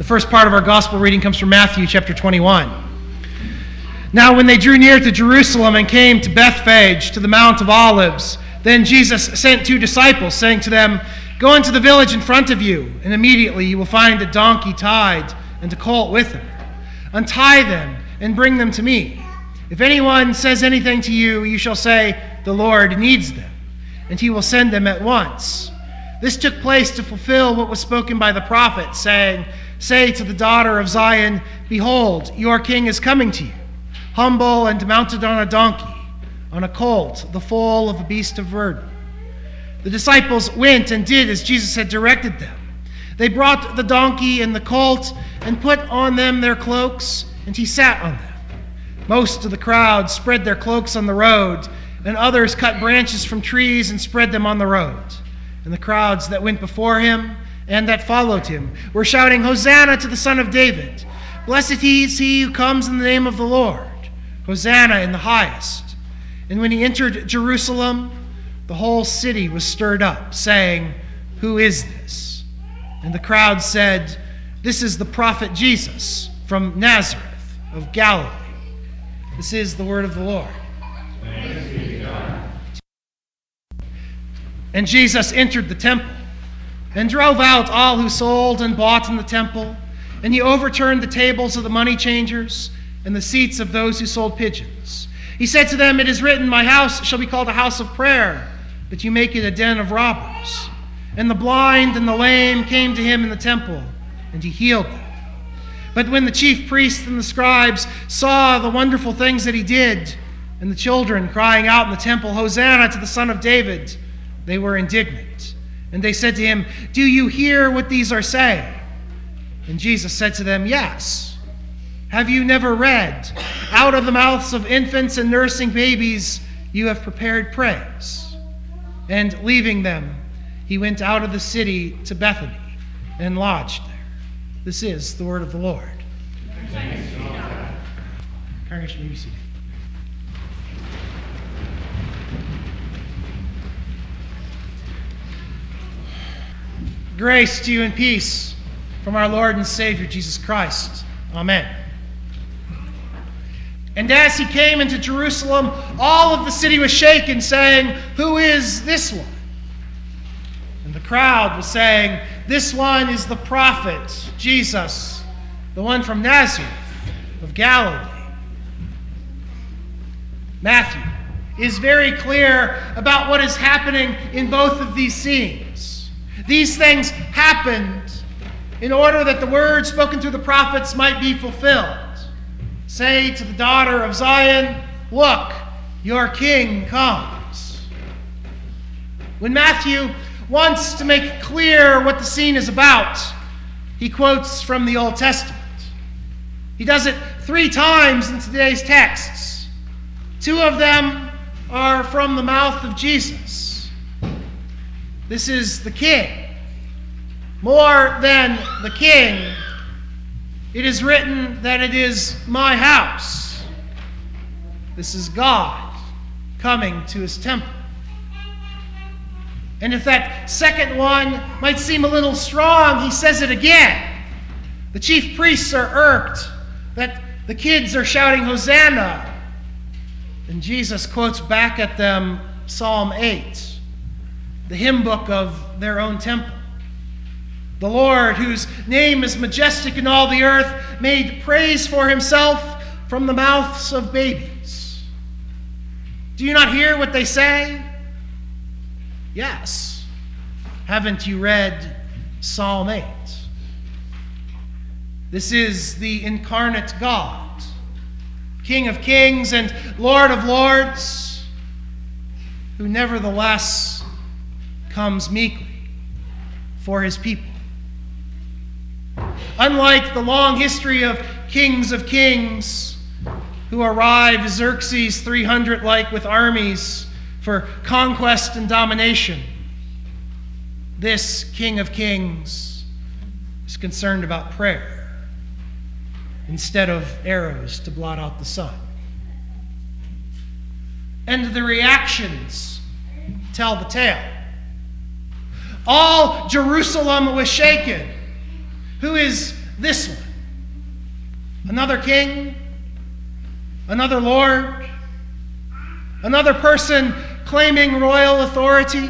first part of our gospel reading comes from Matthew chapter 21. Now when they drew near to Jerusalem and came to Bethphage, to the Mount of Olives, then Jesus sent 2 disciples, saying to them, "Go into the village in front of you, and immediately you will find a donkey tied and a colt with her. Untie them and bring them to me. If anyone says anything to you, you shall say, 'The Lord needs them,' and he will send them at once." This took place to fulfill what was spoken by the prophet, saying, "Say to the daughter of Zion, Behold, your king is coming to you, humble and mounted on a donkey, on a colt, the foal of a beast of burden." The disciples went and did as Jesus had directed them. They brought the donkey and the colt and put on them their cloaks, and he sat on them. Most of the crowd spread their cloaks on the road, and others cut branches from trees and spread them on the road. And the crowds that went before him and that followed him were shouting, "Hosanna to the Son of David! Blessed is he who comes in the name of the Lord! Hosanna in the highest!" And when he entered Jerusalem, the whole city was stirred up, saying, "Who is this?" And the crowd said, "This is the prophet Jesus from Nazareth of Galilee." This is the word of the Lord. Thanks be to God. And Jesus entered the temple and drove out all who sold and bought in the temple, and he overturned the tables of the money changers and the seats of those who sold pigeons. He said to them, "It is written, 'My house shall be called a house of prayer,' but you make it a den of robbers." And the blind and the lame came to him in the temple, and he healed them. But when the chief priests and the scribes saw the wonderful things that he did, and the children crying out in the temple, "Hosanna to the Son of David," they were indignant. And they said to him, "Do you hear what these are saying?" And Jesus said to them, "Yes. Have you never read, 'Out of the mouths of infants and nursing babies you have prepared praise'?" And leaving them, he went out of the city to Bethany and lodged there. This is the word of the Lord. Thanks be to God. Congregation, may be seated. Grace to you and peace from our Lord and Savior, Jesus Christ. Amen. And as he came into Jerusalem, all of the city was shaken, saying, "Who is this one?" And the crowd was saying, "This one is the prophet, Jesus, the one from Nazareth of Galilee." Matthew is very clear about what is happening in both of these scenes. These things happened in order that the word spoken through the prophets might be fulfilled. "Say to the daughter of Zion, Look, your king comes." When Matthew wants to make clear what the scene is about, he quotes from the Old Testament. He does it 3 times in today's texts. 2 of them are from the mouth of Jesus. This is the king. More than the king, it is written that it is my house. This is God coming to his temple. And if that second one might seem a little strong, he says it again. The chief priests are irked that the kids are shouting Hosanna. And Jesus quotes back at them Psalm 8, the hymn book of their own temple. The Lord, whose name is majestic in all the earth, made praise for himself from the mouths of babies. Do you not hear what they say? Yes. Haven't you read Psalm 8? This is the incarnate God, King of kings and Lord of lords, who nevertheless comes meekly for his people. Unlike the long history of kings who arrived Xerxes 300-like with armies for conquest and domination, this King of Kings is concerned about prayer instead of arrows to blot out the sun. And the reactions tell the tale. All Jerusalem was shaken. Who is this one. Another king, another lord, another person claiming royal authority.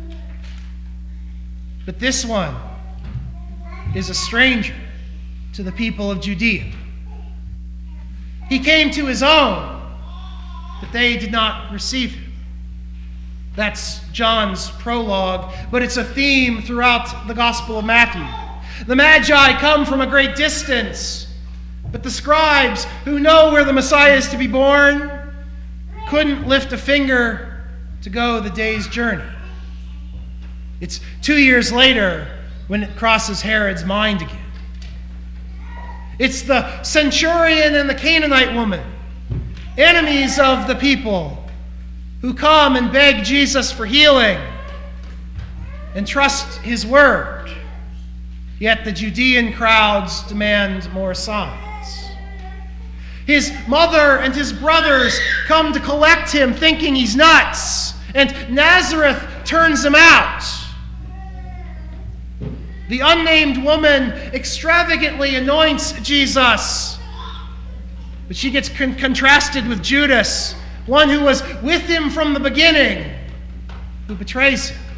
But this one is a stranger to the people of Judea. He came to his own, but they did not receive him. That's John's prologue, but it's a theme throughout the Gospel of Matthew. The Magi come from a great distance, but the scribes who know where the Messiah is to be born couldn't lift a finger to go the day's journey. It's 2 years later when it crosses Herod's mind again. It's the centurion and the Canaanite woman, enemies of the people, who come and beg Jesus for healing and trust his word. Yet the Judean crowds demand more signs. His mother and his brothers come to collect him, thinking he's nuts, and Nazareth turns him out. The unnamed woman extravagantly anoints Jesus, but she gets contrasted with Judas, one who was with him from the beginning, who betrays him.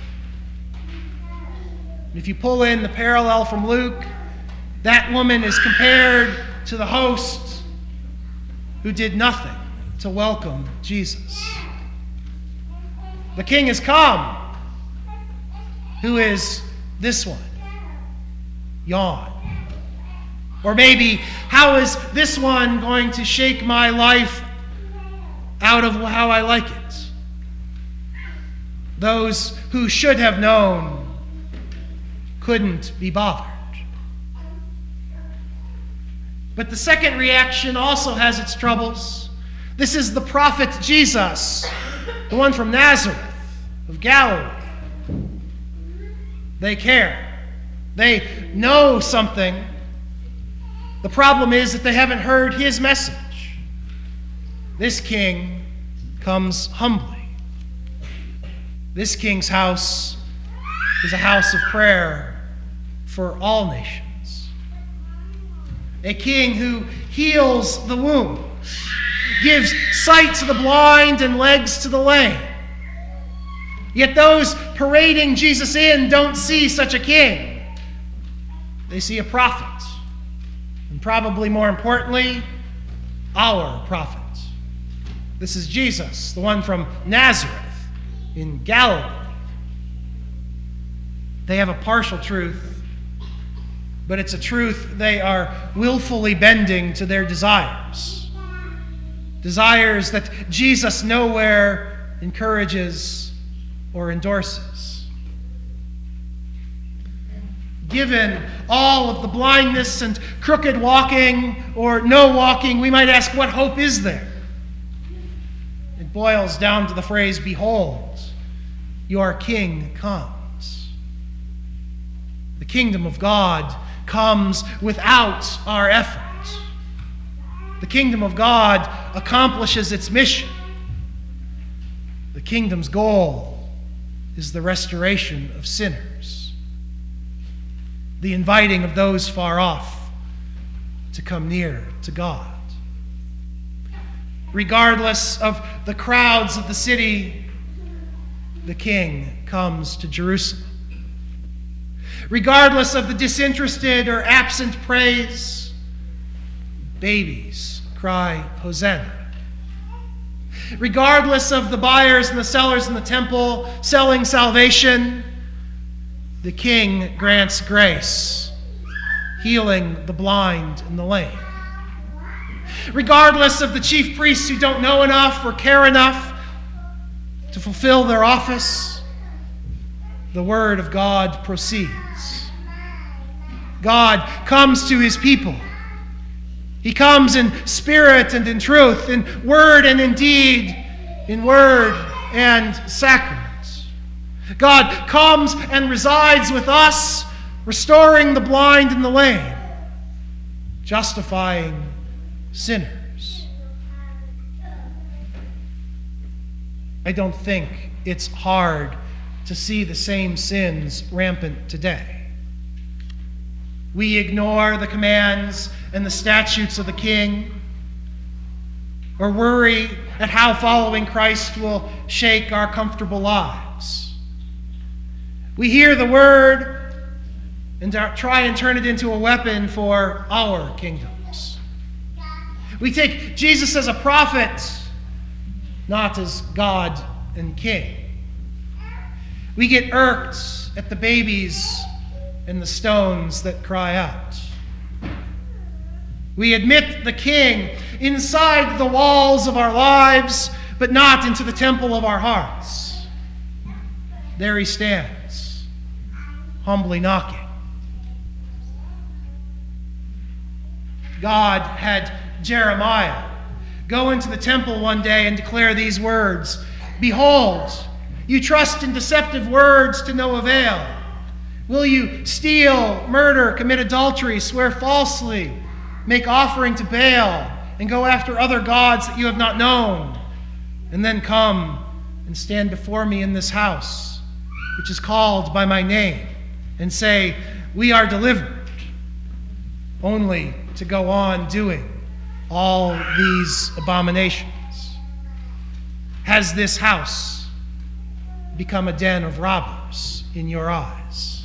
If you pull in the parallel from Luke, that woman is compared to the host who did nothing to welcome Jesus. The king has come. Who is this one? Yawn. Or maybe, how is this one going to shake my life out of how I like it? Those who should have known couldn't be bothered. But the second reaction also has its troubles. This is the prophet Jesus, the one from Nazareth of Galilee. They care. They know something. The problem is that they haven't heard his message. This king comes humbly. This king's house is a house of prayer for all nations. A king who heals the wounds, gives sight to the blind and legs to the lame. Yet those parading Jesus in don't see such a king. They see a prophet. And probably more importantly, our prophet. This is Jesus, the one from Nazareth in Galilee. They have a partial truth, but it's a truth they are willfully bending to their desires. Desires that Jesus nowhere encourages or endorses. Given all of the blindness and crooked walking or no walking, we might ask, what hope is there? It boils down to the phrase, "Behold, your king comes." The kingdom of God comes without our effort. The kingdom of God accomplishes its mission. The kingdom's goal is the restoration of sinners, the inviting of those far off to come near to God. Regardless of the crowds of the city, the king comes to Jerusalem. Regardless of the disinterested or absent praise, babies cry, "Hosanna." Regardless of the buyers and the sellers in the temple selling salvation, the king grants grace, healing the blind and the lame. Regardless of the chief priests who don't know enough or care enough to fulfill their office, the word of God proceeds. God comes to his people. He comes in spirit and in truth, in word and in deed, in word and sacrament. God comes and resides with us, restoring the blind and the lame, justifying sinners. I don't think it's hard to see the same sins rampant today. We ignore the commands and the statutes of the King, or worry at how following Christ will shake our comfortable lives. We hear the word and try and turn it into a weapon for our kingdoms. We take Jesus as a prophet, not as God and King. We get irked at the babies and the stones that cry out. We admit the King inside the walls of our lives, but not into the temple of our hearts. There he stands, humbly knocking. God had Jeremiah go into the temple one day and declare these words, "Behold, you trust in deceptive words to no avail. Will you steal, murder, commit adultery, swear falsely, make offering to Baal, and go after other gods that you have not known, and then come and stand before me in this house, which is called by my name, and say, 'We are delivered,' only to go on doing all these abominations? Has this house become a den of robbers in your eyes?"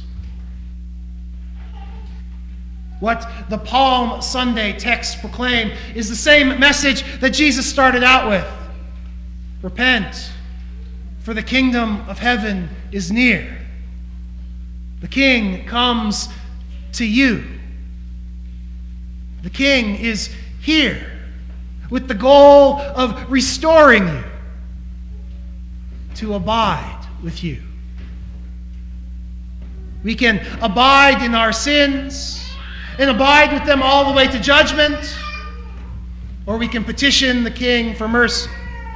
What the Palm Sunday texts proclaim is the same message that Jesus started out with. Repent, for the kingdom of heaven is near. The King comes to you. The King is here with the goal of restoring you, to abide with you. We can abide in our sins and abide with them all the way to judgment, or we can petition the King for mercy.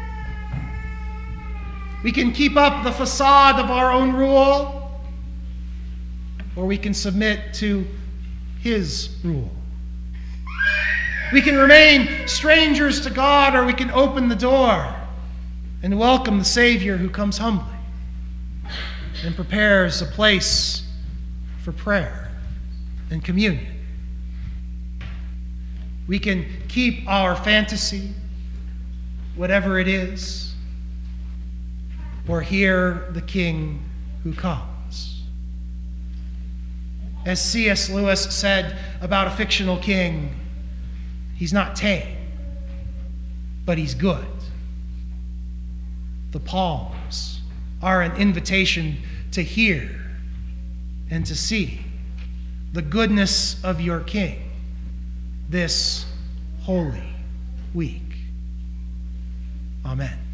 We can keep up the facade of our own rule, or we can submit to his rule. We can remain strangers to God, or we can open the door and welcome the Savior who comes humbly and prepares a place for prayer and communion. We can keep our fantasy, whatever it is, or hear the King who comes. As C.S. Lewis said about a fictional king, he's not tame, but he's good. The palms are an invitation to hear and to see the goodness of your King this Holy Week. Amen.